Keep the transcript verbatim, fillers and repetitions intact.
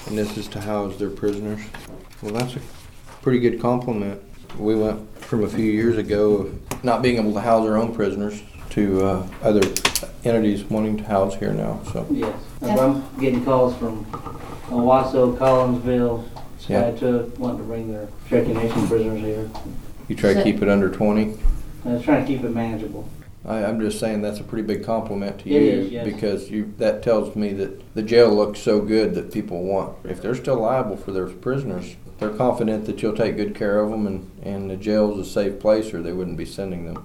And this is to house their prisoners. Well, that's a pretty good compliment. We went from a few years ago of not being able to house our own prisoners to uh, other entities wanting to house here now. So yes, I'm getting calls from Owasso, Collinsville, yeah. Skiatook, wanting to bring their Cherokee Nation prisoners here. You try to keep it under twenty? I was trying to keep it manageable. I, I'm just saying that's a pretty big compliment to It you is, yes. because you that tells me that the jail looks so good that people want. If they're still liable for their prisoners, they're confident that you'll take good care of them and, and the jail's a safe place or they wouldn't be sending them.